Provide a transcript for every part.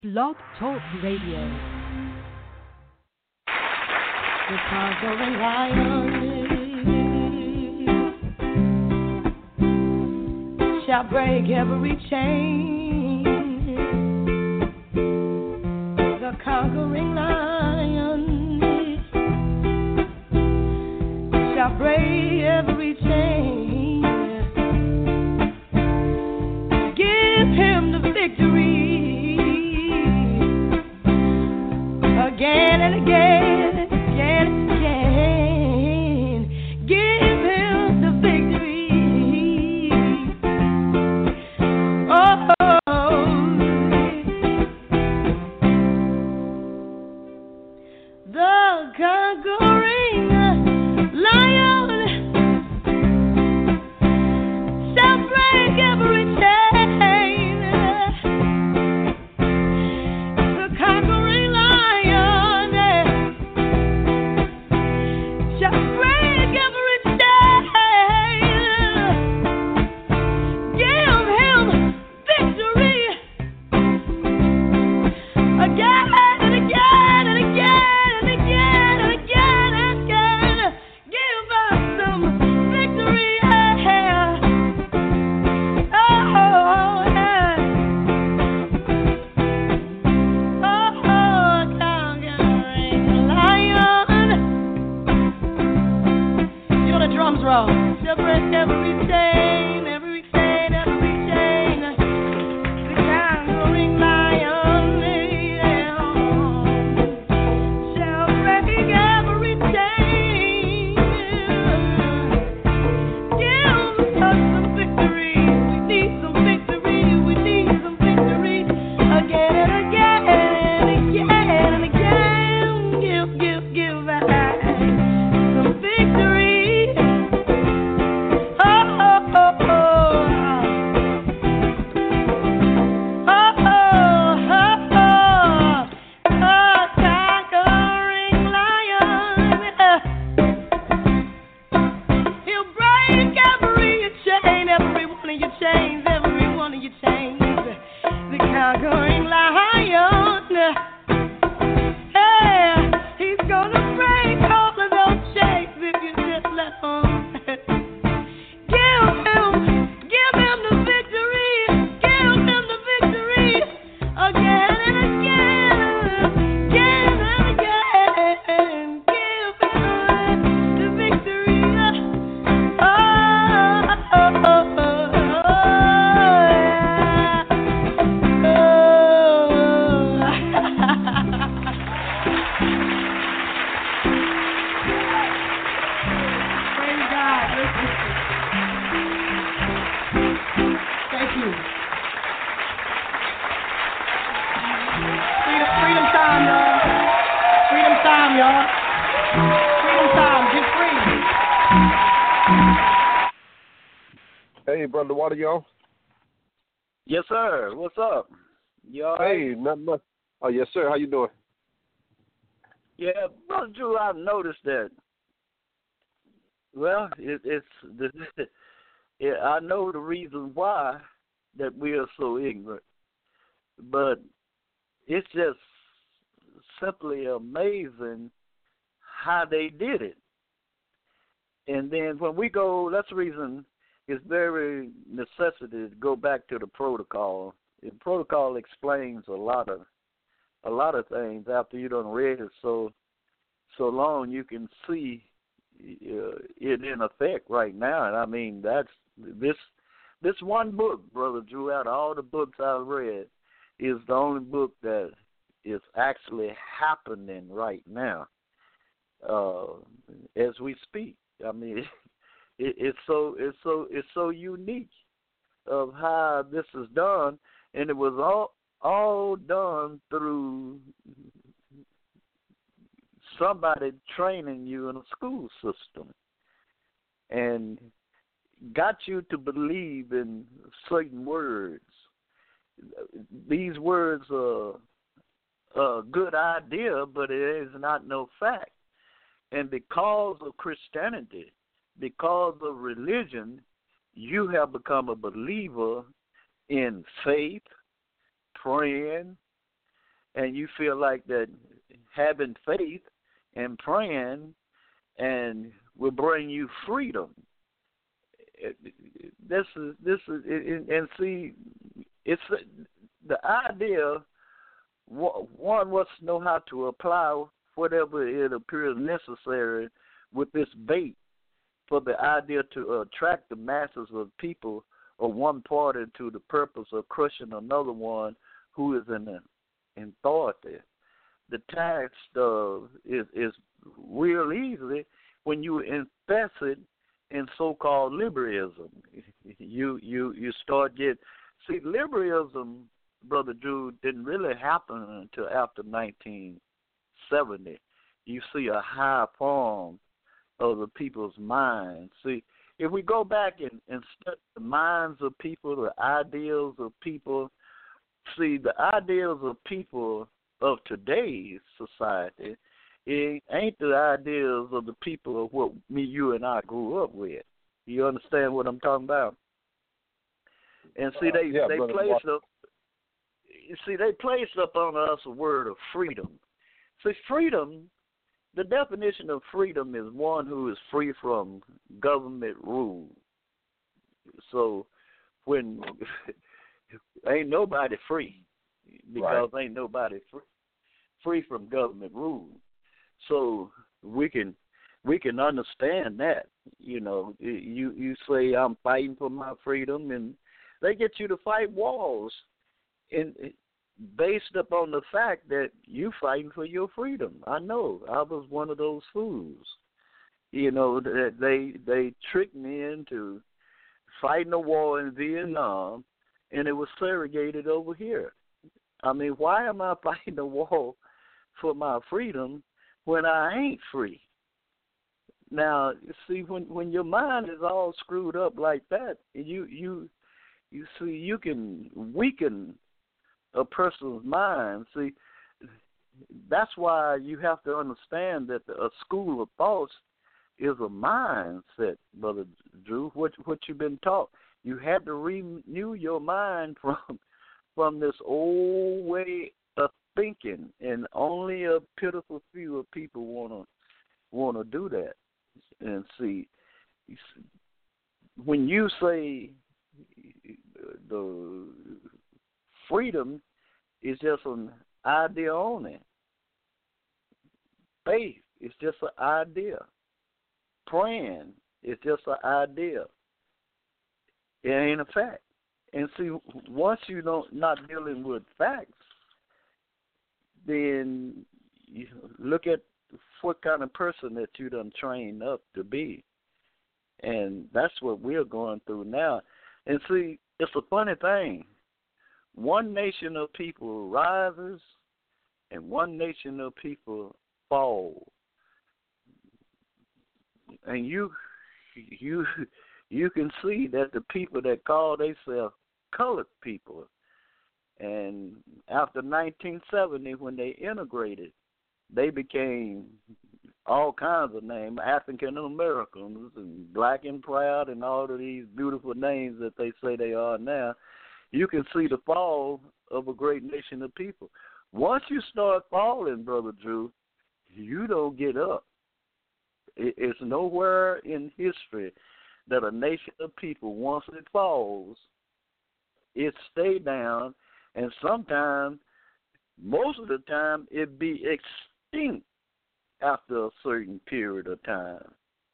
Blog Talk Radio. The conquering lion shall break every chain. The conquering lion shall break every chain. Give him the victory again and again, again and again. Give him the victory. Oh, the conquering lion shall break every chain. The conquering lion shall break every chain. Give him victory again and again and again and again and again and again. Give us some victory. Oh, yeah. Oh, conquering lion. You know the drums roll. She'll break every chain, every chain, every chain. The conquering lion, yeah, shall break every chain. Give us some victory. We need some victory. We need some victory again and again and again and again. Give us some victory. Oh, oh, oh, oh. Oh, oh, oh, oh. Conquering lion. He'll break every chain, every one of your chains, every one of your chains. The conquering lion. Hey, he's gonna break all of those chains if you just let him. Give him the victory. Give him the victory again and again, again and again. Give him the victory. Oh, oh, oh, oh, Praise God. Thank you. Freedom time, y'all. Freedom time, y'all. Freedom time. Get free. Hey, Brother Water, y'all. Yes, sir. What's up? You all right? Hey, not much. Oh, yes, sir. How you doing? Yeah, Brother Drew, I've noticed that. Well, I know the reason why that we are so ignorant, but it's just simply amazing how they did it. And then when we go, that's the reason it's very necessity to go back to the protocol. The protocol explains a lot of things after you done read it so long. You can see it in effect right now. And I mean, that's this one book, Brother Drew, out of all the books I've read, is the only book that is actually happening right now as we speak. I mean, it's so unique of how this is done, and it was all done through somebody training you in a school system and got you to believe in certain words. These words are a good idea, but it is not no fact. And because of Christianity, because of religion, you have become a believer in faith, praying, and you feel like that having faith and praying and will bring you freedom. This is and see, it's the idea. One must know how to apply whatever it appears necessary with this bait for the idea to attract the masses of people of one party to the purpose of crushing another one who is in authority. The task is real easily when you invest it in so-called liberalism. You start liberalism, Brother Drew, didn't really happen until after 1970. You see a high form of the people's minds. See, if we go back and study the minds of people, the ideals of people, see, the ideals of people of today's society, it ain't the ideals of the people of what me, you, and I grew up with. You understand what I'm talking about? And see, they placed up. You see, they placed up on us a word of freedom. See, freedom. The definition of freedom is one who is free from government rule. So, when ain't nobody free, because ain't nobody free from government rule. So we can understand that. You know, you say I'm fighting for my freedom, and they get you to fight wars, and based upon the fact that you fighting for your freedom. I know I was one of those fools. You know, that they tricked me into fighting a war in Vietnam, and it was segregated over here. I mean, why am I fighting a war for my freedom when I ain't free? Now, you see, when your mind is all screwed up like that, you see, you can weaken a person's mind. See, that's why you have to understand that a school of thoughts is a mindset, Brother Drew. What you've been taught, you have to renew your mind from this old way of thinking, and only a pitiful few of people wanna do that. And see, when you say the freedom is just an idea only. Faith is just an idea. Praying is just an idea. It ain't a fact. And see, once you not dealing with facts, then you look at what kind of person that you done trained up to be. And that's what we're going through now. And see, it's a funny thing. One nation of people rises, and one nation of people fall. And you can see that the people that call themselves colored people, and after 1970, when they integrated, they became all kinds of names, African Americans and Black and Proud, and all of these beautiful names that they say they are now. You can see the fall of a great nation of people. Once you start falling, Brother Drew, you don't get up. It's nowhere in history that a nation of people, once it falls, it stay down, and sometimes, most of the time, it be extinct after a certain period of time.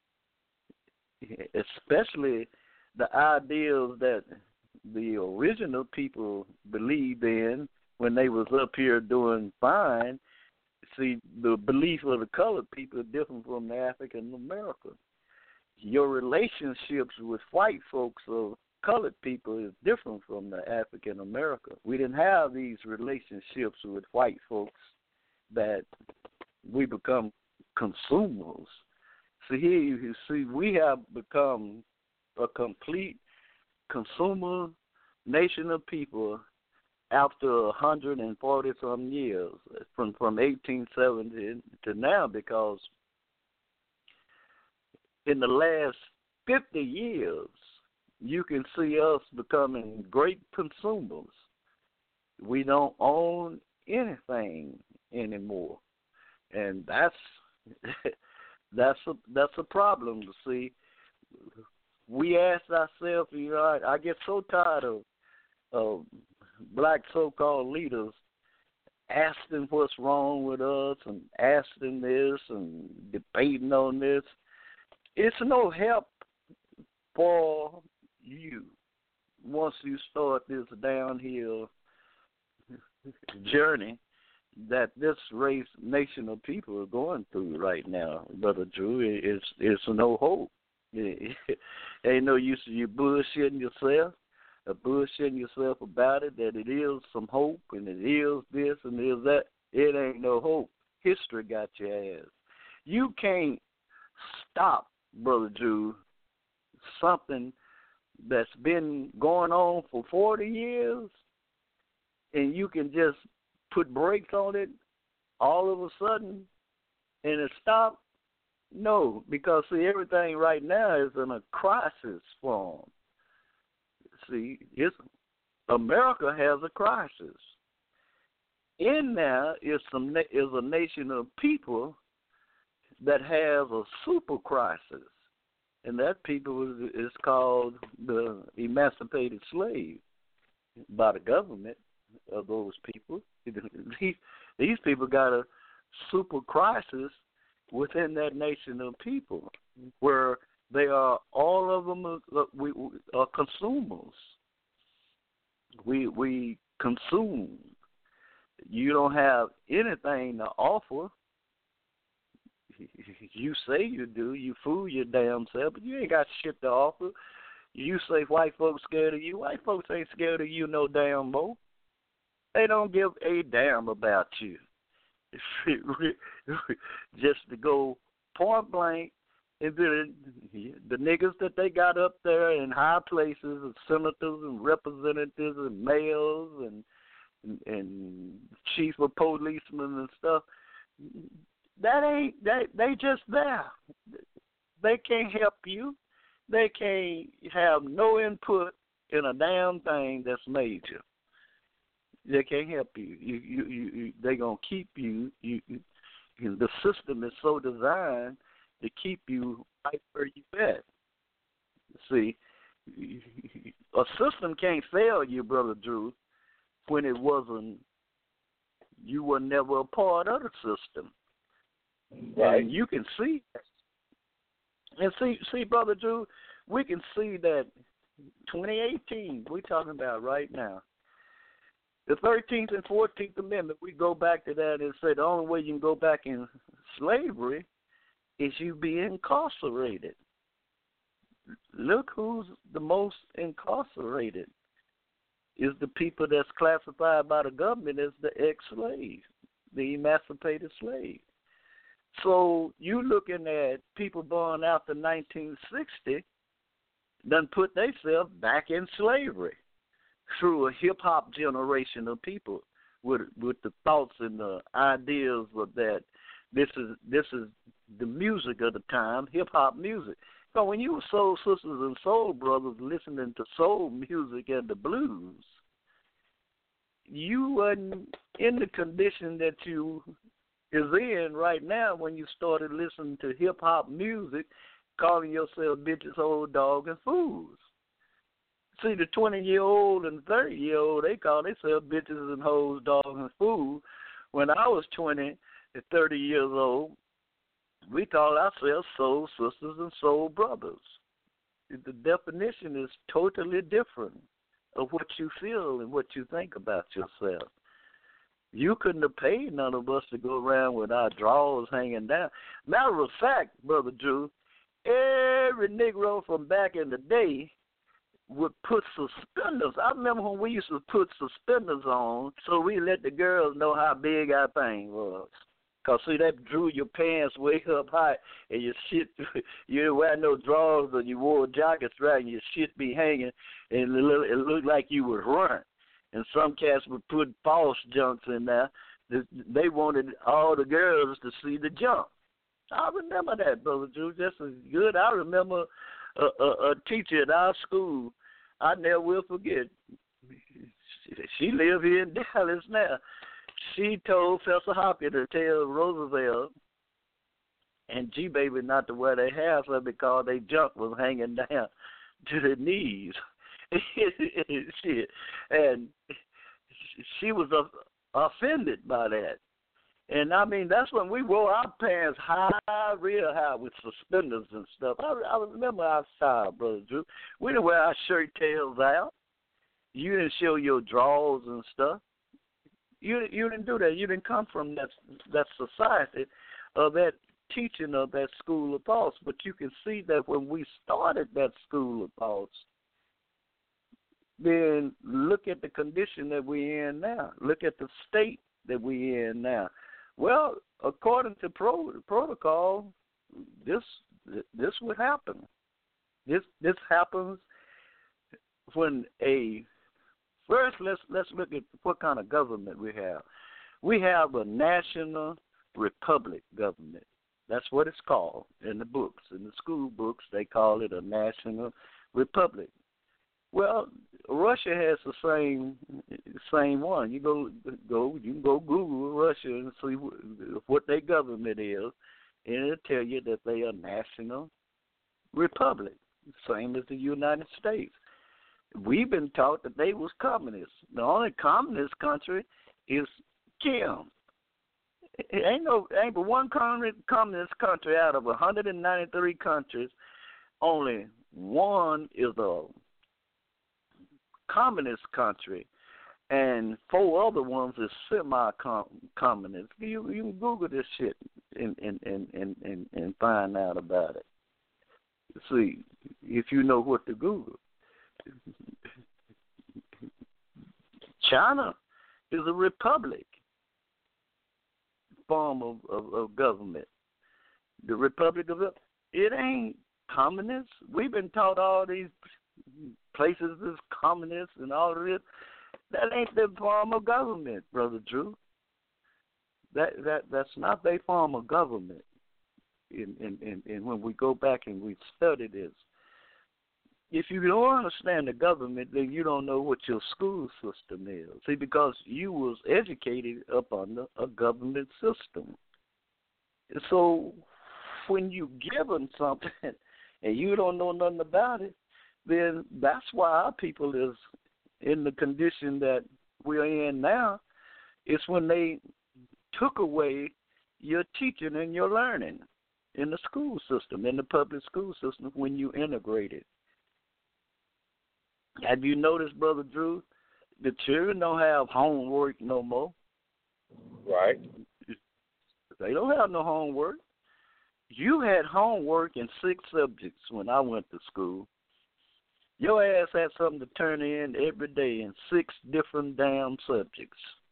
Especially the ideals that the original people believed in when they was up here doing fine. See, the belief of the colored people is different from the African American. Your relationships with white folks or colored people is different from the African American. We didn't have these relationships with white folks that we become consumers. See, here you see we have become a complete consumer nation of people after 140-some years, from 1870 to now, because in the last 50 years, you can see us becoming great consumers. We don't own anything anymore, and that's that's a problem. To see, we ask ourselves, I get so tired of black so-called leaders asking what's wrong with us and asking this and debating on this. It's no help for you once you start this downhill journey that this nation of people are going through right now, Brother Drew. It's no hope. Ain't no use of you bullshitting yourself about it, that it is some hope and it is this and it is that. It ain't no hope. History got your ass. You can't stop, Brother Drew, something that's been going on for 40 years, and you can just put brakes on it all of a sudden and it stop? No, because, see, everything right now is in a crisis form. See, America has a crisis. In there is a nation of people that has a super crisis, and that people is called the emancipated slave by the government of those people. These people got a super crisis within that nation of people, where they are, all of them are consumers. We consume. You don't have anything to offer. You say you do. You fool your damn self, but you ain't got shit to offer. You say white folks scared of you. White folks ain't scared of you no damn more. They don't give a damn about you. Just to go point blank, and then the niggas that they got up there in high places, and senators and representatives and mayors and chief of policemen and stuff, they just there. They can't help you. They can't have no input in a damn thing that's major. They can't help you. They gonna keep you. The system is so designed to keep you right where you at. See, a system can't fail you, Brother Drew, when you were never a part of the system. Right. And you can see, and see, Brother Drew, we can see that 2018 we're talking about right now. The 13th and 14th Amendment, we go back to that and say the only way you can go back in slavery is you be incarcerated. Look who's the most incarcerated. Is the people that's classified by the government as the ex-slave, the emancipated slave. So you looking at people born after 1960 done put themselves back in slavery through a hip-hop generation of people with the thoughts and the ideas of that this is the music of the time, hip-hop music. So when you were soul sisters and soul brothers listening to soul music and the blues, you wasn't in the condition that you is in right now when you started listening to hip-hop music, calling yourself bitches, old dog, and fools. See, the 20-year-old and 30-year-old, they call themselves bitches and hoes, dogs, and fools. When I was 20 and 30 years old, we call ourselves soul sisters and soul brothers. The definition is totally different of what you feel and what you think about yourself. You couldn't have paid none of us to go around with our drawers hanging down. Matter of fact, Brother Drew, every Negro from back in the day would put suspenders. I remember when we used to put suspenders on so we let the girls know how big our thing was. Because, see, that drew your pants way up high and your shit, you didn't wear no drawers or you wore jackets right and your shit be hanging and it looked like you was running. And some cats would put false jumps in there. They wanted all the girls to see the jump. I remember that, Brother Drew, just as good. I remember a teacher at our school, I never will forget. She live here in Dallas now. she told Professor Hopkins to tell Roosevelt and G Baby not to wear their hair so because their junk was hanging down to their knees. Shit. And she was offended by that. And I mean, that's when we wore our pants high, real high, with suspenders and stuff. I remember our style, Brother Drew. We didn't wear our shirt tails out. You didn't show your drawers and stuff. You didn't do that. You didn't come from that society or that teaching of that school of thoughts. But you can see that when we started that school of thoughts, then look at the condition that we're in now. Look at the state that we're in now. Well, according to protocol, this would happen. This happens when first let's look at what kind of government we have. We have a national republic government. That's what it's called in the books. In the school books, they call it a national republic. Well, Russia has the same one. You can go Google Russia and see what their government is, and it'll tell you that they are national republic, same as the United States. We've been taught that they was communists. The only communist country is Kim. Ain't but one communist country out of 193 countries. Only one is a communist country, and 4 other ones is semi-communist. You can Google this shit and find out about it. See, if you know what to Google. China is a republic form of government. The Republic of it ain't communist. We've been taught all these places is communist and all of this. That ain't their form of government, Brother Drew. That's not their form of government. And when we go back and we study this, if you don't understand the government, then you don't know what your school system is. See, because you was educated up under a government system. So when you give them something and you don't know nothing about it, then that's why our people is in the condition that we're in now. It's when they took away your teaching and your learning in the school system, in the public school system, when you integrated. Have you noticed, Brother Drew, the children don't have homework no more? Right. They don't have no homework. You had homework in 6 subjects when I went to school. Your ass had something to turn in every day in 6 different damn subjects.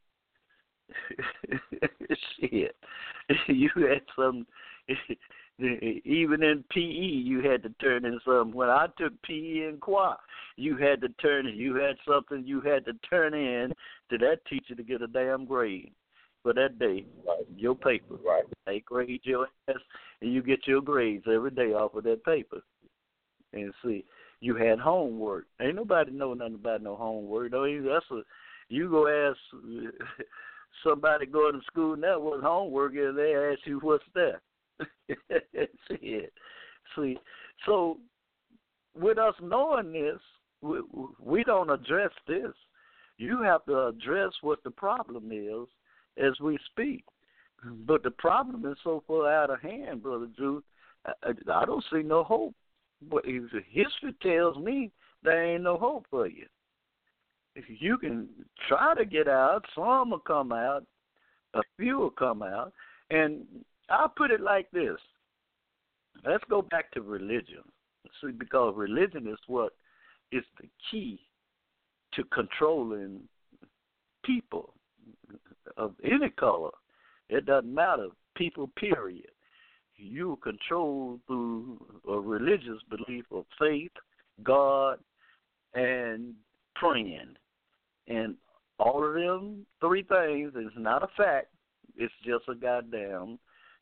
Shit. You had something. Even in PE, you had to turn in something. When I took PE in Qua, you had to turn in. You had something you had to turn in to that teacher to get a damn grade for that day. Right. Your paper. Right. They grade your ass, and you get your grades every day off of that paper. And see, you had homework. Ain't nobody know nothing about no homework. You go ask somebody going to school now what homework is, they ask you what's that. See, so with us knowing this, we don't address this. You have to address what the problem is as we speak. But the problem is so far out of hand, Brother Drew, I don't see no hope. But history tells me there ain't no hope for you. If you can try to get out, some will come out, a few will come out, and I'll put it like this. Let's go back to religion. See, because religion is what is the key to controlling people of any color. It doesn't matter, people, period. You control through a religious belief of faith, God, and praying. And all of them 3 things is not a fact. It's just a goddamn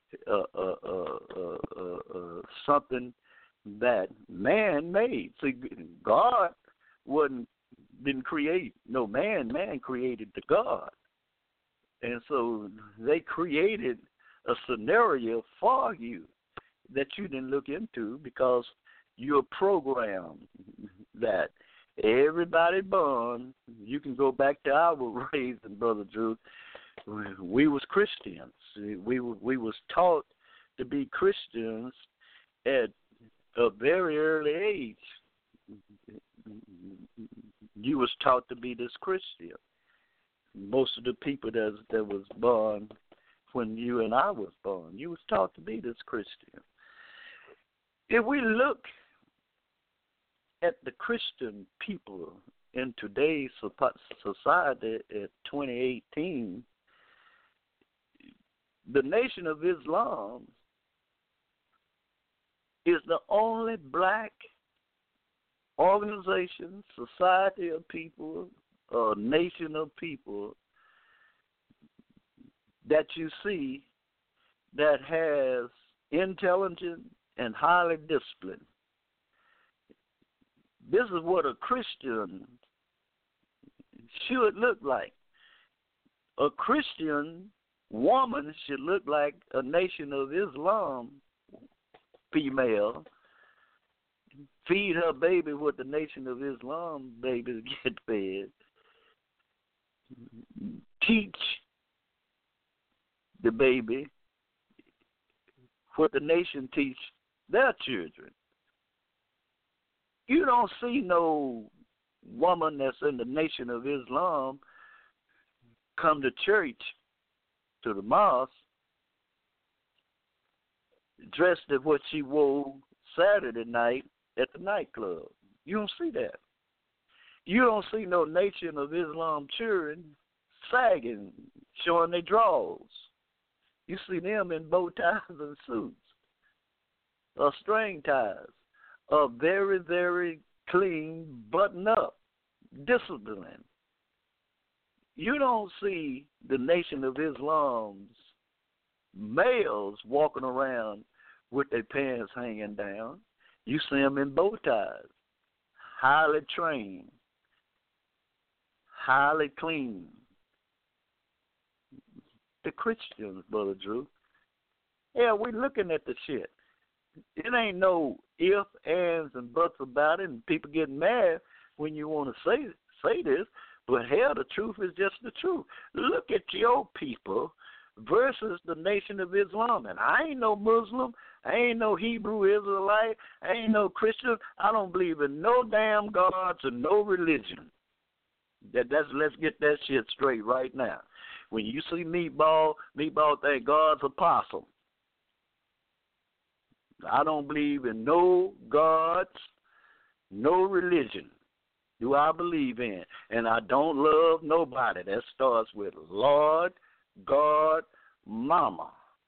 something that man made. See, God didn't create no man. Man created the God. And so they created a scenario for you that you didn't look into because you're programmed that everybody born, you can go back to our raising, Brother Drew. We was Christians. We was taught to be Christians at a very early age. You was taught to be this Christian. Most of the people that was born when you and I was born, you was taught to be this Christian. If we look at the Christian people in today's society at 2018, the Nation of Islam is the only black organization, society of people, or nation of people that you see that has intelligent and highly disciplined. This is what a Christian should look like. A Christian woman should look like a Nation of Islam female. Feed her baby what the Nation of Islam babies get fed. Teach the baby what the nation teach their children. You don't see no woman that's in the Nation of Islam come to church, to the mosque, dressed as what she wore Saturday night at the nightclub. You don't see that. You don't see no Nation of Islam children sagging, showing their drawers. You see them in bow ties and suits, or string ties, or very, very clean, button up, discipline. You don't see the Nation of Islam's males walking around with their pants hanging down. You see them in bow ties, highly trained, highly clean. The Christians, Brother Drew, yeah, we're looking at the shit. It ain't no ifs, ands, and buts about it, and people get mad when you want to say this, but hell, the truth is just the truth. Look at your people versus the Nation of Islam. And I ain't no Muslim. I ain't no Hebrew Israelite. I ain't no Christian. I don't believe in no damn gods or no religion. Let's get that shit straight right now. When you see Meatball think God's a possum. I don't believe in no gods, no religion do I believe in. And I don't love nobody. That starts with Lord, God, Mama.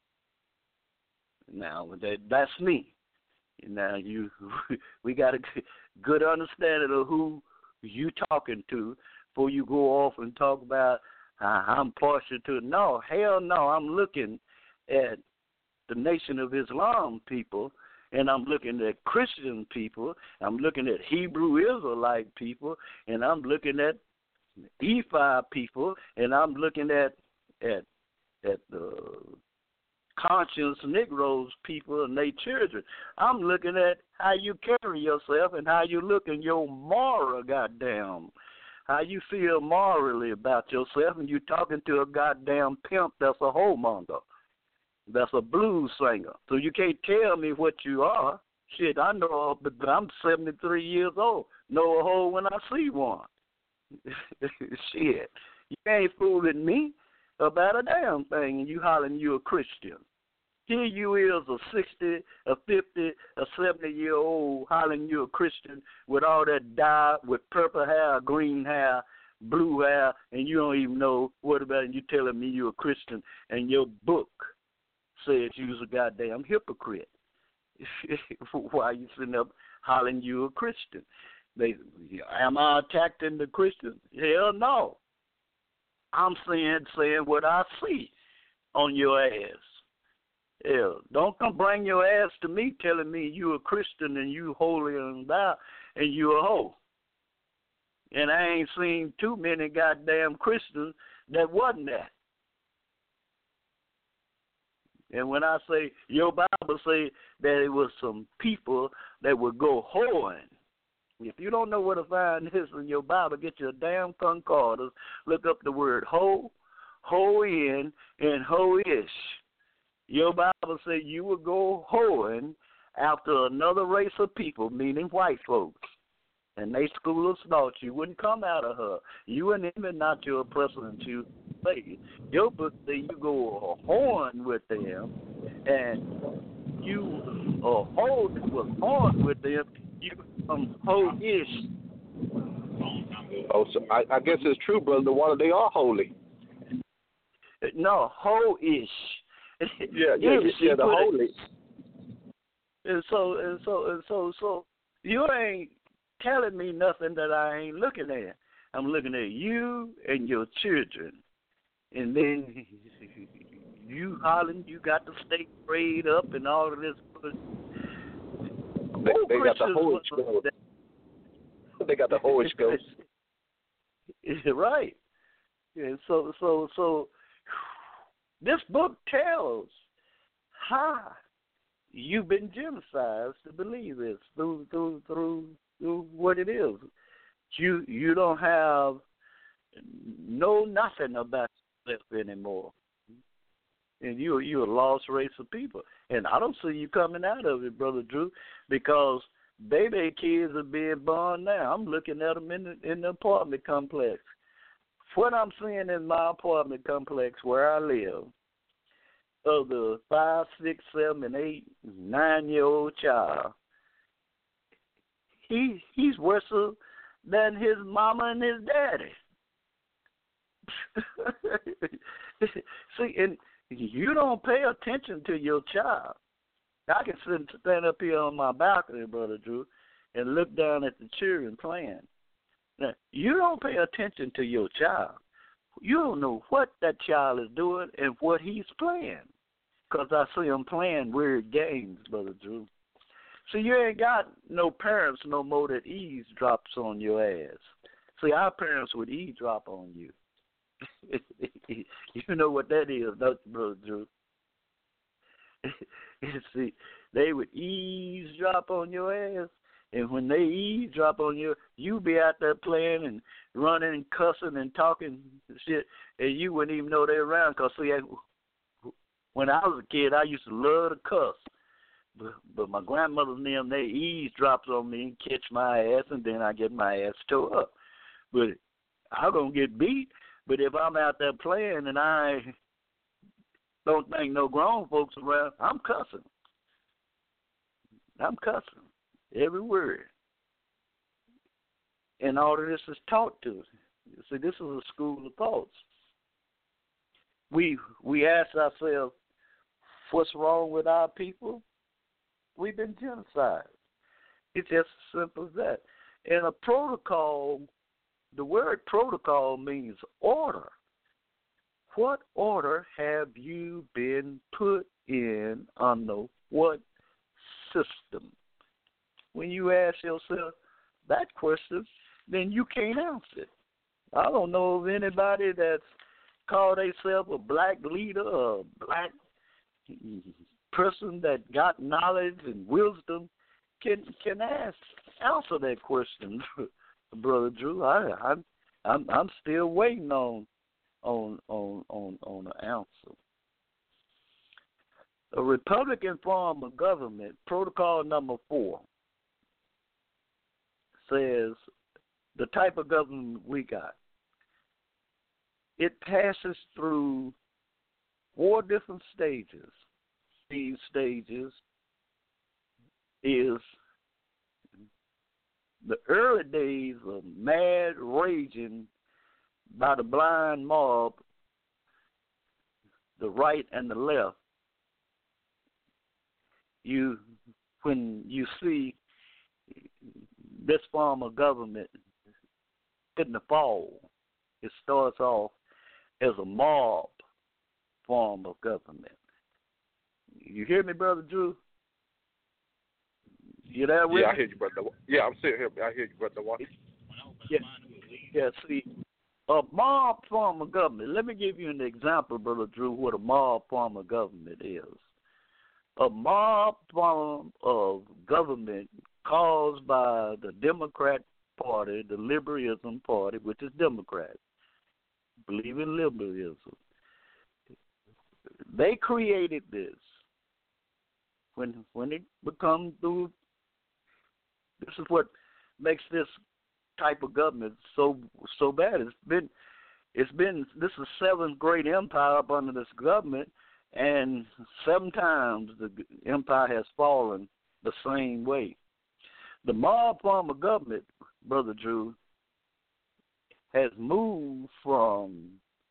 Now, that's me. Now, we got a good understanding of who you talking to before you go off and talk about I'm partial to. No, hell no. I'm looking at the Nation of Islam people, and I'm looking at Christian people. I'm looking at Hebrew Israelite people, and I'm looking at Ephai people, and I'm looking at the conscious Negroes people and their children. I'm looking at how you carry yourself and how you look in your moral goddamn, how you feel morally about yourself, and you talking to a goddamn pimp that's a whoremonger, that's a blues singer. So you can't tell me what you are. Shit, I know, but I'm 73 years old. Know a hoe when I see one. Shit, you ain't fooling me about a damn thing, and you hollering you a Christian. Here you is a 60, a 50, a 70-year-old hollering you a Christian with all that dye, with purple hair, green hair, blue hair, and you don't even know what about it, and you telling me you a Christian, and your book says you's a goddamn hypocrite. Why you sitting up hollering you a Christian? Am I attacking the Christians? Hell no. I'm saying what I see on your ass. Hell, don't come bring your ass to me telling me you a Christian and you holy and thou and you a hoe. And I ain't seen too many goddamn Christians that wasn't that. And when I say your Bible say that it was some people that would go hoeing. If you don't know where to find this in your Bible, get your damn concordance. Look up the word hoe, hoe-in, and hoe-ish. Your Bible say you would go hoeing after another race of people, meaning white folks. And they school of thought you wouldn't come out of her. You and them are not your oppressor and you slave. Your book say you go horn with them, and you was horn with them. You become ho-ish. Oh, so I guess it's true, Brother the Water. They are holy. No, ho-ish. Yeah, the holy. And so you ain't telling me nothing that I ain't looking at. I'm looking at you and your children. And then you hollering, you got the stake prayed up and all of this. They got the Holy Ghost. They got the Holy Ghost. Right. And so this book tells how you've been genocided to believe this through what it is. You don't have nothing about yourself anymore. And you're a lost race of people. And I don't see you coming out of it, Brother Drew, because baby kids are being born now. I'm looking at them in the apartment complex. What I'm seeing in my apartment complex where I live, of the 5, 6, 7, 8, 9-year-old child, he's worse than his mama and his daddy. See, and you don't pay attention to your child. I can stand up here on my balcony, Brother Drew, and look down at the children playing. Now, you don't pay attention to your child. You don't know what that child is doing and what he's playing, because I see him playing weird games, Brother Drew. So you ain't got no parents no more that eavesdrops on your ass. See, our parents would eavesdrop on you. You know what that is, don't you, Brother Drew? See, they would eavesdrop on your ass, and when they eavesdrop on you, you be out there playing and running and cussing and talking shit, and you wouldn't even know they're around. Because, see, when I was a kid, I used to love to cuss. But my grandmother and them, they eavesdropped on me and catch my ass, and then I get my ass tore up. But I'm going to get beat. But if I'm out there playing and I don't think no grown folks around, I'm cussing. I'm cussing. Every word. And all of this is taught to us. See, this is a school of thoughts. We ask ourselves, what's wrong with our people? We've been genocided. It's just as simple as that. And a protocol, the word protocol means order. What order have you been put in under what system? When you ask yourself that question, then you can't answer it. I don't know of anybody that's called themselves a black leader or a black person that got knowledge and wisdom can answer that question, Brother Drew. I'm still waiting on an answer. A Republican form of government, protocol number 4, says the type of government we got. It passes through 4 different stages. These stages is the early days of mad raging by the blind mob, the right and the left. When you see this form of government in the fall, it starts off as a mob form of government. You hear me, Brother Drew? You there with me? Yeah, I hear you, Brother. Yeah, I'm sitting here. I hear you, Brother Water. Yeah, see, A mob form of government. Let me give you an example, Brother Drew, what a mob form of government is. A mob form of government caused by the Democrat Party, the Liberalism Party, which is Democrat, believe in liberalism. They created this. When it becomes through, this is what makes this type of government so bad. This is seventh great empire up under this government, and 7 times the empire has fallen the same way. The mob form of government, Brother Drew, has moved from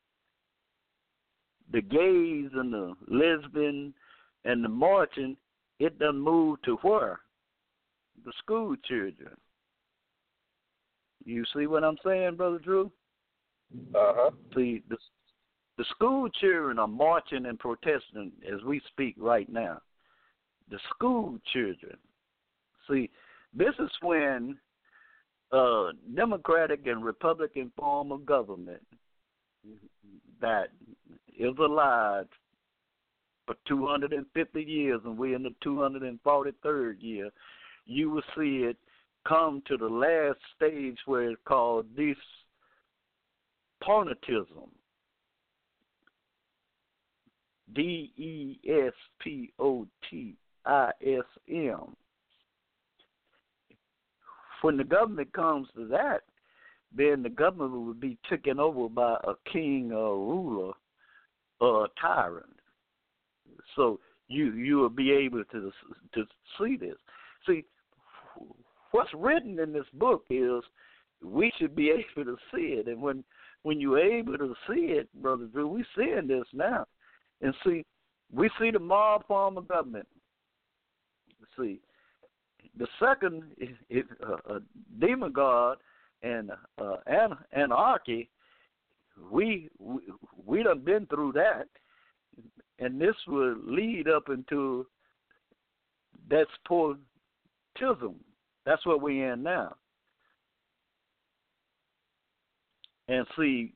the gays and the lesbian and the marching. It done moved to where? The school children. You see what I'm saying, Brother Drew? Uh-huh. See, the school children are marching and protesting as we speak right now. The school children. See, this is when Democratic and Republican form of government that is alive for 250 years, and we're in the 243rd year, you will see it come to the last stage where it's called despotism. DESPOTISM. When the government comes to that, then the government will be taken over by a king or ruler or a tyrant. So you will be able to see this. See, what's written in this book is we should be able to see it. And when you're able to see it, Brother Drew, we're seeing this now. And see, we see the mob form of government. See, the second is demagogue and anarchy. We done been through that, and this will lead up into despotism. That's what we're in now. And see,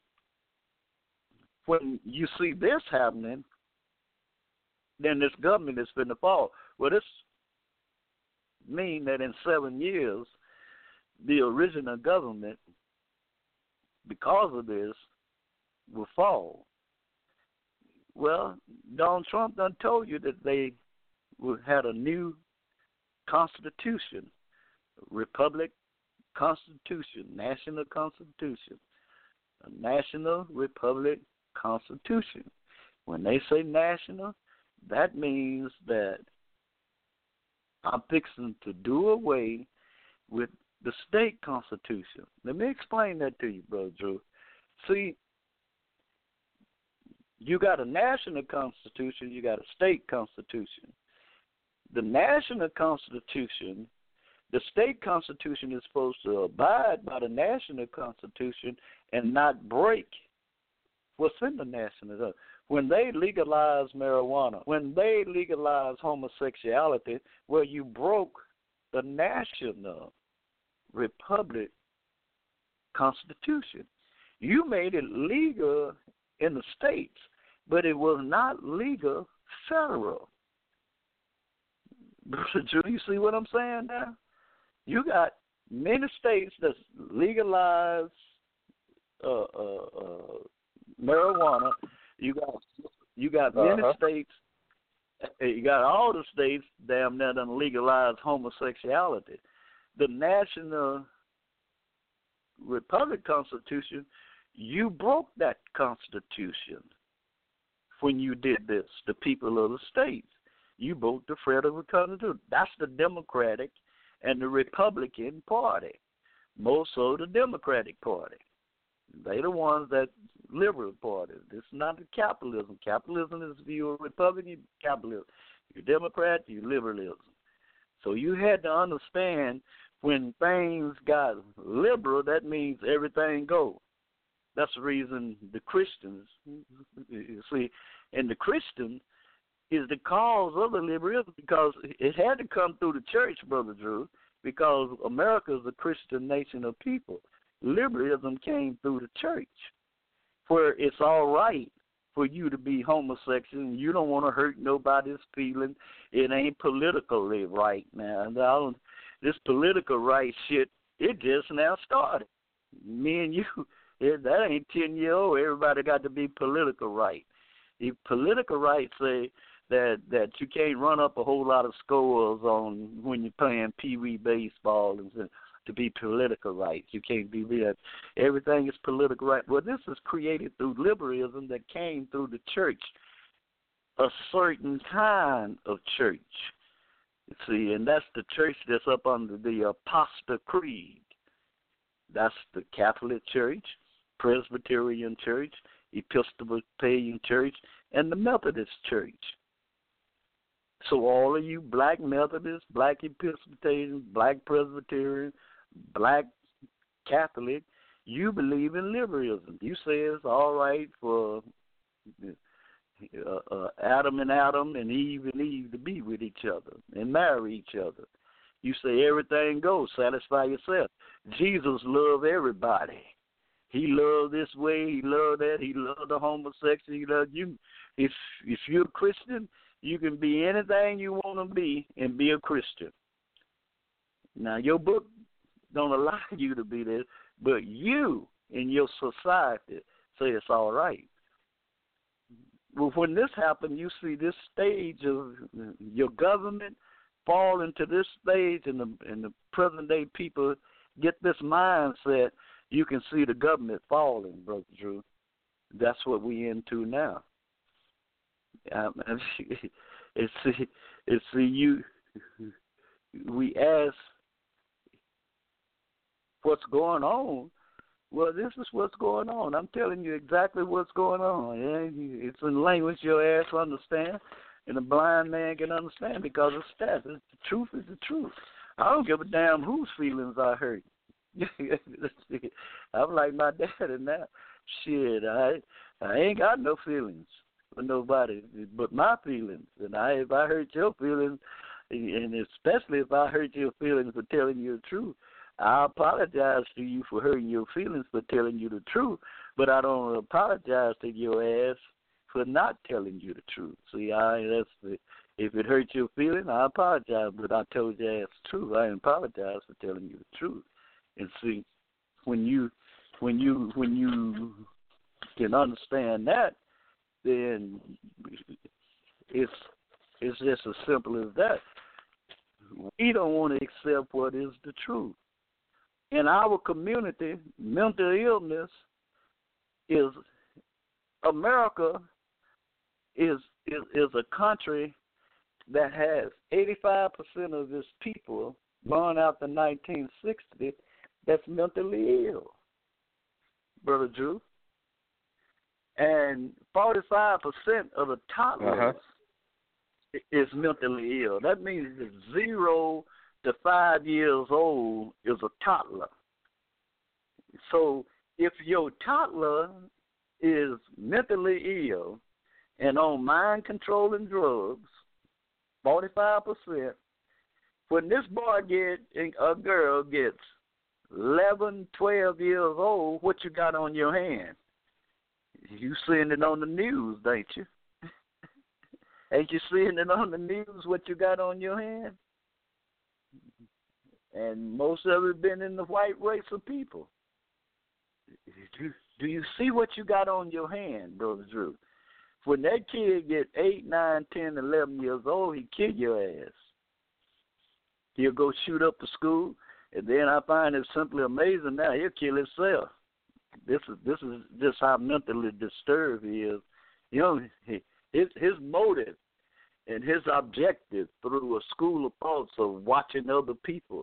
when you see this happening, then this government is going to fall. Well, this mean that in 7 years, the original government, because of this, will fall. Well, Donald Trump done told you that they had a new constitution, republic constitution, national constitution, a national republic constitution. When they say national, that means that I'm fixing to do away with the state constitution. Let me explain that to you, Brother Drew. See, you got a national constitution, you got a state constitution. The national constitution, the state constitution is supposed to abide by the national constitution and not break what's in the national. When they legalized marijuana, when they legalized homosexuality, well, you broke the national republic constitution. You made it legal in the states, but it was not legal federal. Do you see what I'm saying now? You got many states that legalize marijuana. You got many states. You got all the states damn near done legalize homosexuality. The National Republic Constitution, you broke that Constitution when you did this. The people of the states, you broke the Federal Constitution. That's the Democratic and the Republican Party. More so the Democratic Party. They the ones that liberal party. This is not the capitalism. Capitalism is you're a Republican, capitalism. You're Democrat, you're liberalism. So you had to understand when things got liberal, that means everything goes. That's the reason the Christians, you see, and the Christian is the cause of the liberalism because it had to come through the church, Brother Drew, because America is a Christian nation of people. Liberalism came through the church, where it's all right for you to be homosexual and you don't want to hurt nobody's feelings. It ain't politically right now. This political right shit, it just now started. Me and you, that ain't 10-year-old. Everybody got to be political right. The political rights say that you can't run up a whole lot of scores on when you're playing pee-wee baseball and to be political rights. You can't be that. Everything is political right. Well, this is created through liberalism that came through the church, a certain kind of church. See, and that's the church that's up under the Apostle Creed. That's the Catholic Church, Presbyterian Church, Episcopalian Church, and the Methodist Church. So all of you black Methodists, black Episcopalians, black Presbyterian, black Catholic, you believe in liberalism. You say it's all right for Adam and Eve to be with each other and marry each other. You say everything goes, satisfy yourself. Jesus loved everybody. He loved this way, he loved that, he loved the homosexual, he loved you. If you're a Christian, you can be anything you want to be and be a Christian. Now, your book don't allow you to be this, but you in your society say it's all right. Well, when this happened, you see this stage of your government fall into this stage, and the present-day people get this mindset, you can see the government falling, Brother Drew. That's what we into now. We ask what's going on. Well, this is what's going on. I'm telling you exactly what's going on. It's in language your ass understand, and a blind man can understand because it's that. The truth is the truth. I don't give a damn whose feelings I hurt. I'm like my daddy now. Shit, I ain't got no feelings for nobody but my feelings. And if I hurt your feelings, and especially if I hurt your feelings for telling you the truth, I apologize to you for hurting your feelings for telling you the truth, but I don't apologize to your ass for not telling you the truth. See, if it hurts your feelings, I apologize, but I told your ass the truth. I apologize for telling you the truth. And see, when you can understand that, then it's just as simple as that. We don't want to accept what is the truth. In our community, mental illness is America is a country that has 85% of its people born after 1960 that's mentally ill, Brother Drew. And 45% of the toddlers is mentally ill. That means that 0 to 5 years old is a toddler. So if your toddler is mentally ill and on mind-controlling drugs, 45%, when this boy a girl gets 11, 12 years old, what you got on your hand? You seeing it on the news, ain't you? Ain't you seeing it on the news what you got on your hand? And most of it been in the white race of people. Do you see what you got on your hand, Brother Drew? When that kid get 8, 9, 10, 11 years old, he kill your ass. He'll go shoot up the school, and then I find it simply amazing now, he'll kill himself. This is just how mentally disturbed he is. You know, his motive and his objective through a school of thoughts of watching other people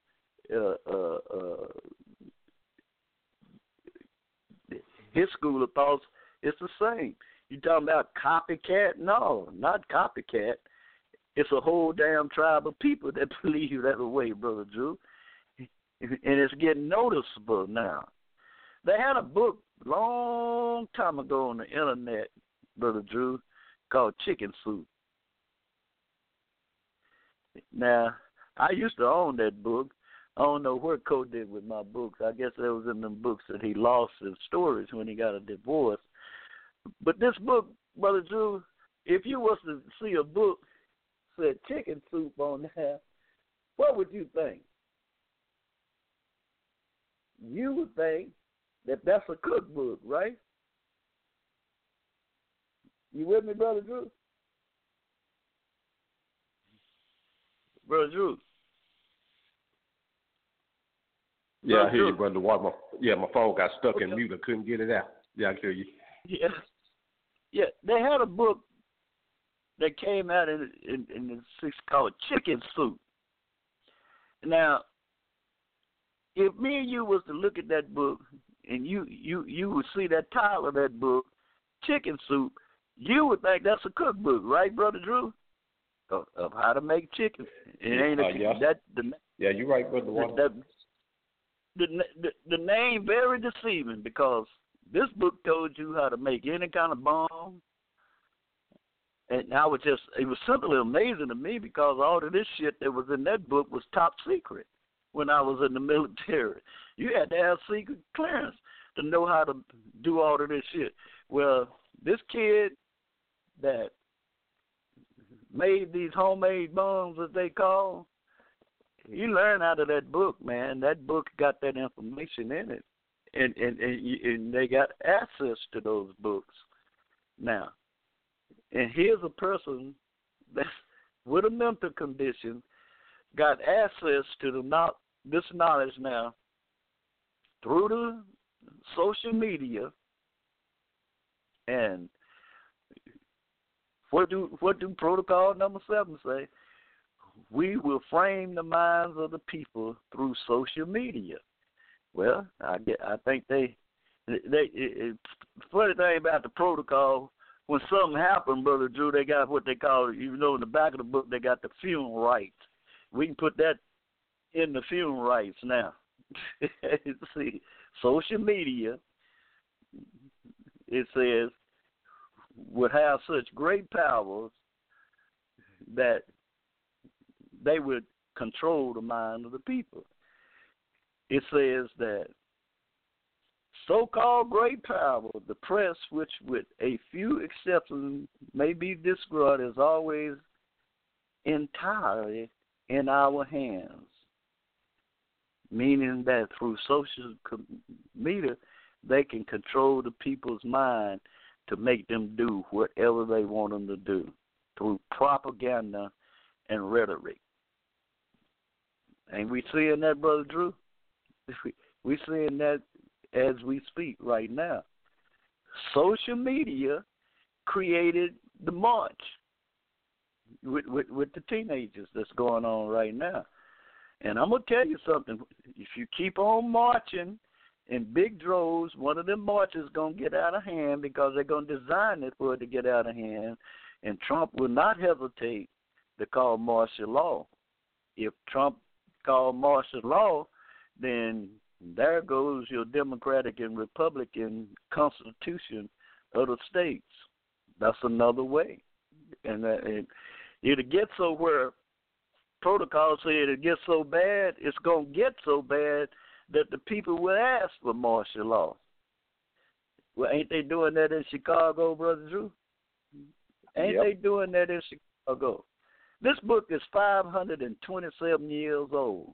his school of thoughts is the same. You talking about copycat? No, not copycat. It's a whole damn tribe of people that believe that way, Brother Drew. And it's getting noticeable now. They had a book long time ago on the internet, Brother Drew, called Chicken Soup. Now, I used to own that book, I don't know what Cole did with my books. I guess that was in them books that he lost his stories when he got a divorce. But this book, Brother Drew, if you was to see a book said chicken soup on there, what would you think? You would think that that's a cookbook, right? You with me, Brother Drew? Brother Drew. Yeah, Brother I hear you, Drew. Brother Watt. My phone got stuck in Okay. mute. I couldn't get it out. Yeah, I hear you. Yeah. Yeah, they had a book that came out in the 60s called Chicken Soup. Now, if me and you was to look at that book and you would see that title of that book, Chicken Soup, you would think that's a cookbook, right, Brother Drew? Of how to make chicken. It ain't Yeah, you're right, Brother Watt. The name very deceiving because this book told you how to make any kind of bomb. And it was simply amazing to me because all of this shit that was in that book was top secret when I was in the military. You had to have secret clearance to know how to do all of this shit. Well, this kid that made these homemade bombs, as they call, you learn out of that book, man. That book got that information in it. And they got access to those books now. And here's a person that's with a mental condition got access to this knowledge now through the social media. And what do protocol number 7 say? We will frame the minds of the people through social media. Well, I think they funny thing about the protocol, when something happened, Brother Drew, they got what they call, even though in the back of the book they got the funeral rights. We can put that in the funeral rights now. See, social media, it says, would have such great powers that they would control the mind of the people. It says that so-called great power, the press, which with a few exceptions may be disregarded, is always entirely in our hands, meaning that through social media, they can control the people's mind to make them do whatever they want them to do through propaganda and rhetoric. Ain't we seeing that, Brother Drew? We seeing that as we speak right now. Social media created the march with the teenagers that's going on right now. And I'm going to tell you something. If you keep on marching in big droves, one of them marches is going to get out of hand because they're going to design it for it to get out of hand. And Trump will not hesitate to call martial law. If Trump called martial law, then there goes your Democratic and Republican constitution of the states. That's another way. And it'll get so where protocol said it gets so bad, it's going to get so bad that the people will ask for martial law. Well, ain't they doing that in Chicago, Brother Drew? Ain't they doing that in Chicago? This book is 527 years old.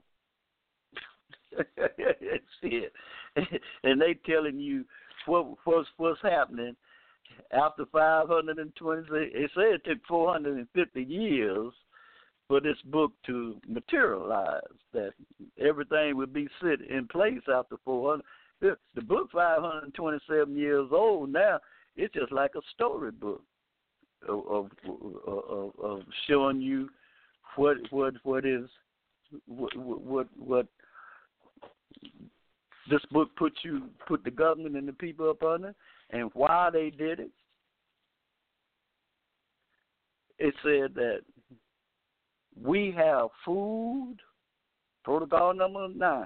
Shit. And they telling you what's happening after 520. They say it took 450 years for this book to materialize, that everything would be set in place after 400. The book 527 years old now. It's just like a storybook of showing you what this book put the government and the people up under, and why they did it. It said that we have food, protocol number 9.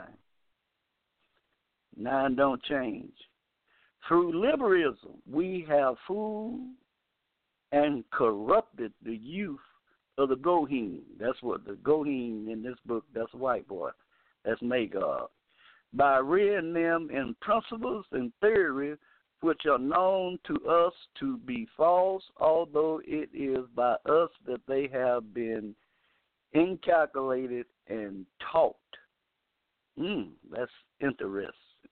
9 don't change. Through liberalism, we have food and corrupted the youth of the Goheen. That's what the Goheen in this book, that's a white boy. That's Magog. By rearing them in principles and theories which are known to us to be false, although it is by us that they have been inculcated and taught. That's interesting,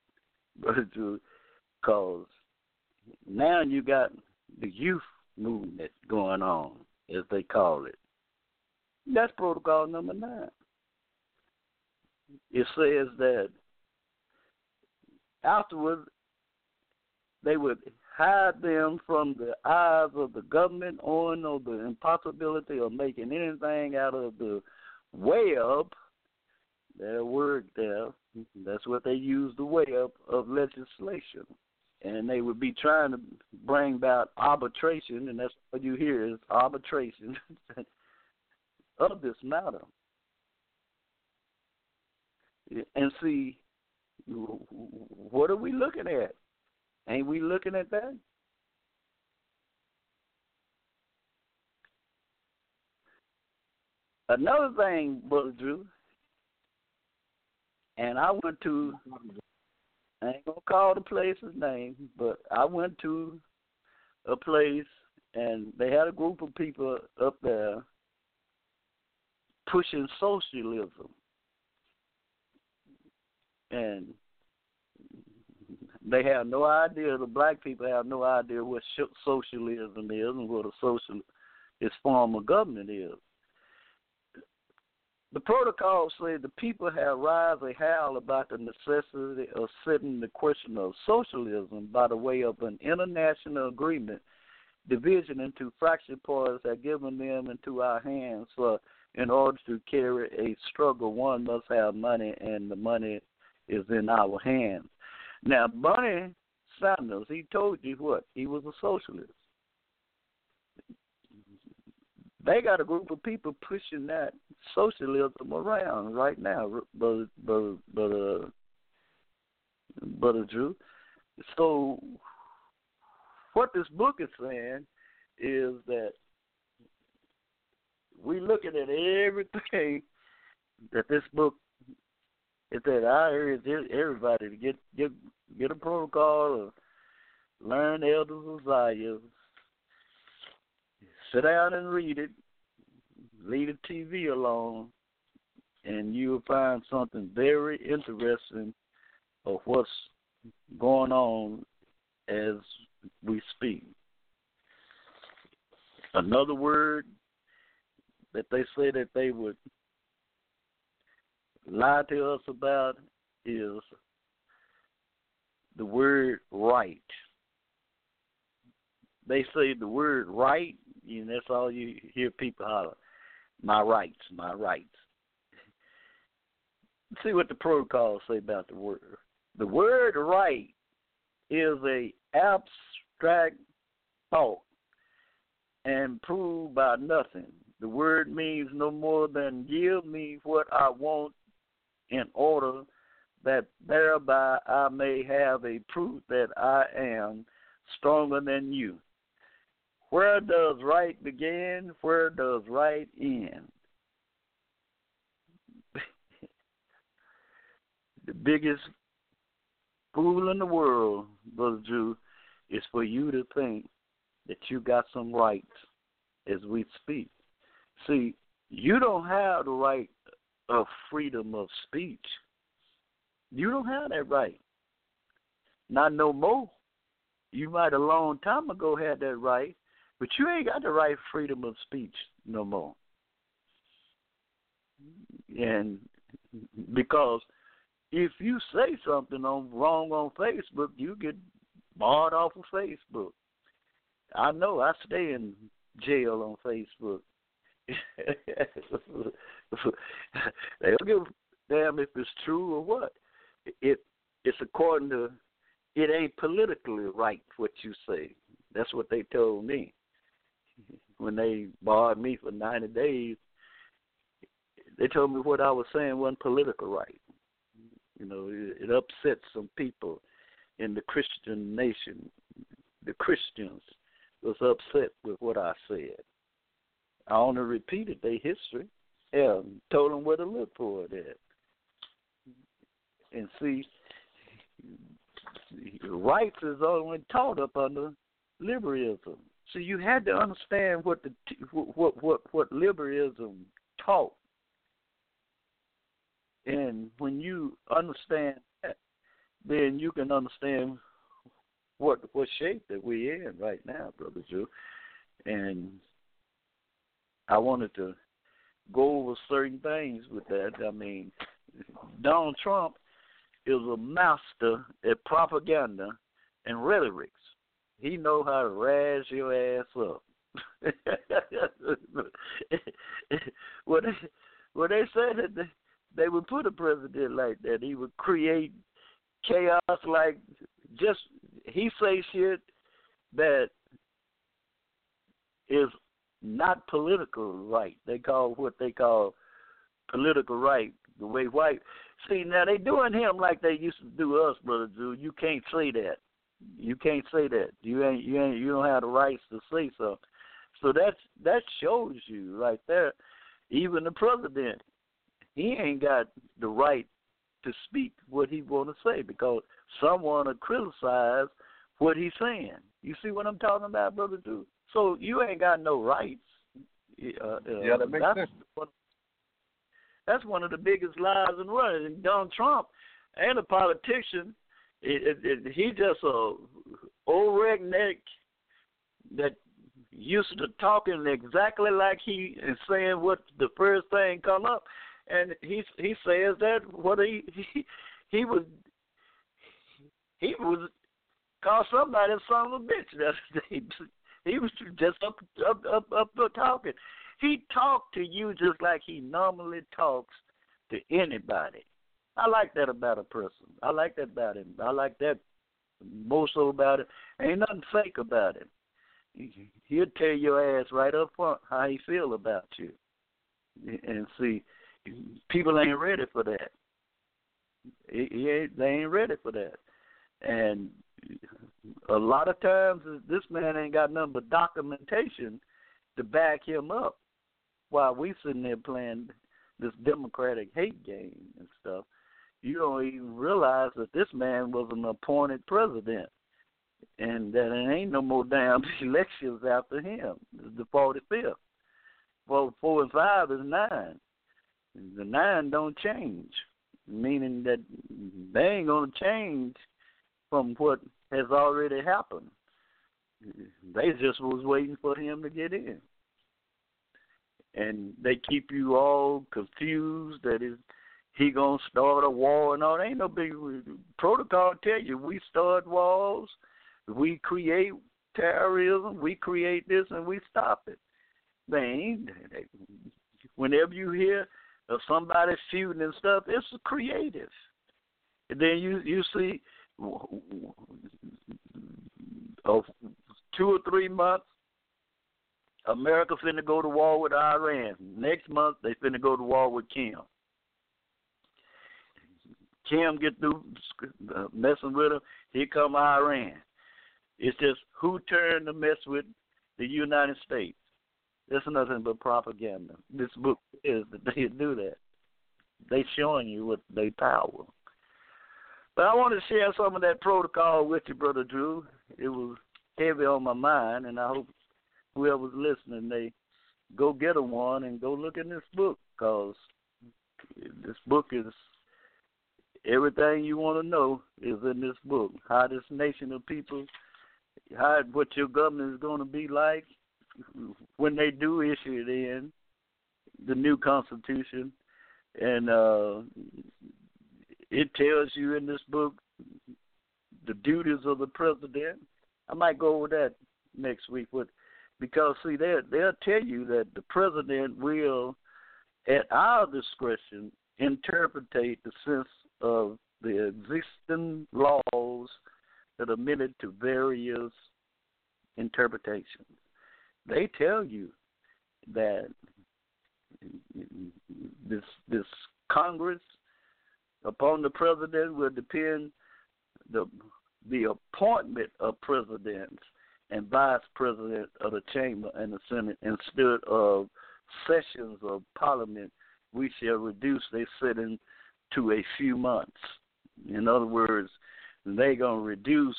because now you got the youth movement going on, as they call it. That's protocol number 9. It says that afterwards they would hide them from the eyes of the government on the impossibility of making anything out of the web. That word there, that's what they use, the web of legislation. And they would be trying to bring about arbitration, and that's what you hear is arbitration of this matter. And see, what are we looking at? Ain't we looking at that? Another thing, Brother Drew, and I ain't going to call the place's name, but I went to a place and they had a group of people up there pushing socialism. And they have no idea, the black people have no idea what socialism is and what a socialist form of government is. The protocol said the people have raised a howl about the necessity of setting the question of socialism by the way of an international agreement. Division into fraction parties have given them into our hands. So in order to carry a struggle, one must have money, and the money is in our hands. Now, Bernie Sanders, he told you what? He was a socialist. They got a group of people pushing that socialism around right now, Brother Drew. So what this book is saying is that we looking at everything that this book is that I urge everybody to get a protocol or learn Elders Isaiah. Sit down and read it. Leave the TV alone, and you'll find something very interesting of what's going on as we speak. Another word that they say that they would lie to us about is the word right. They say the word right, and that's all you hear people holler, my rights, my rights. See what the protocols say about the word. The word right is a abstract thought and proved by nothing. The word means no more than give me what I want in order that thereby I may have a proof that I am stronger than you. Where does right begin? Where does right end? The biggest fool in the world, Brother Drew, is for you to think that you got some rights as we speak. See, you don't have the right of freedom of speech. You don't have that right. Not no more. You might a long time ago had that right, but you ain't got the right freedom of speech no more. And because if you say something wrong on Facebook, you get barred off of Facebook. I know. I stay in jail on Facebook. They don't give a damn if it's true or what. It's according to, it ain't politically right what you say. That's what they told me. When they barred me for 90 days, they told me what I was saying wasn't political right. You know, it upset some people in the Christian nation. The Christians was upset with what I said. I only repeated their history. Yeah, told them where to look for it at. And see, rights is only taught up under liberalism. So you had to understand what liberalism taught. And when you understand that, then you can understand what shape that we're in right now, Brother Drew. And I wanted to go over certain things with that. I mean, Donald Trump is a master at propaganda and rhetorics. He knows how to razz your ass up. When they said that they would put a president like that, he would create chaos. Like, just he say shit that is not political right. They call what they call political right. The way white see now they doing him like they used to do us, Brother Drew. You can't say that. You can't say that. You don't have the rights to say something. So that shows you right there. Even the president, he ain't got the right to speak what he want to say because someone will criticize what he's saying. You see what I'm talking about, Brother Drew? So you ain't got no rights. Yeah, that makes sense. That's one of the biggest lies in the world. And Donald Trump ain't a politician. He just a old redneck that used to talking exactly like he and saying what the first thing come up, and he says that what he was call somebody a son of a bitch. He was just up talking. He talked to you just like he normally talks to anybody. I like that about a person. I like that about him. I like that most so about it. Ain't nothing fake about it. He'll tell your ass right up front how he feel about you. And see, people ain't ready for that. They ain't ready for that. And a lot of times, this man ain't got nothing but documentation to back him up while we sitting there playing this Democratic hate game and stuff. You don't even realize that this man was an appointed president and that there ain't no more damn elections after him. It's the 45th. Well, 4 and 5 is 9. The 9 don't change, meaning that they ain't going to change from what has already happened. They just was waiting for him to get in. And they keep you all confused that he going to start a war and all. There ain't no big protocol tell you we start wars, we create terrorism, we create this and we stop it. Whenever you hear of somebody feuding and stuff, it's creative. And then you see 2 or 3 months, America finna go to war with Iran. Next month, they finna go to war with Kim. Kim get through messing with them, here come Iran. It's just who turned to mess with the United States. It's nothing but propaganda. This book is that they do that. They showing you what they power. But I want to share some of that protocol with you, Brother Drew. It was heavy on my mind, and I hope whoever's listening, they go get one and go look in this book, because this book is everything you want to know is in this book. How this nation of people, what your government is going to be like when they do issue it in, the new Constitution. And it tells you in this book the duties of the president. I might go over that next week, because, see, they'll tell you that the president will, at our discretion, interpretate the sense of the existing laws that are admitted to various interpretations. They tell you that this Congress upon the president will depend the appointment of presidents and vice president of the chamber and the Senate instead of sessions of parliament. We shall reduce their sitting to a few months. In other words, they're going to reduce,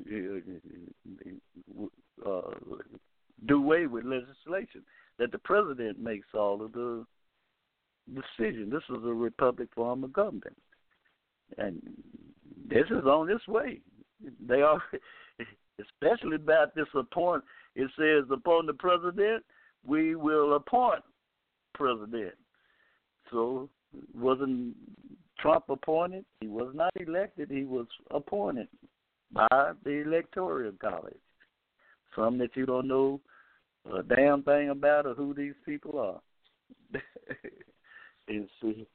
do away with legislation, that the president makes all of the decision. This is a republic form of government. And this is on its way. They are, especially about this appoint. It says upon the president, we will appoint president. So wasn't Trump appointed? He was not elected. He was appointed by the Electoral College. Some that you don't know a damn thing about or who these people are. And see,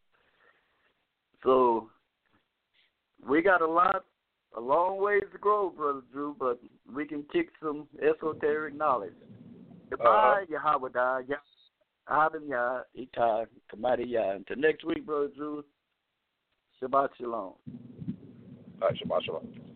so we got a long ways to grow, Brother Drew, but we can kick some esoteric knowledge. Goodbye, Yahweh, Adam Yah, Itai, Kamadi Yah. Until next week, Brother Drew, Shabbat Shalom. All right, Shabbat Shalom.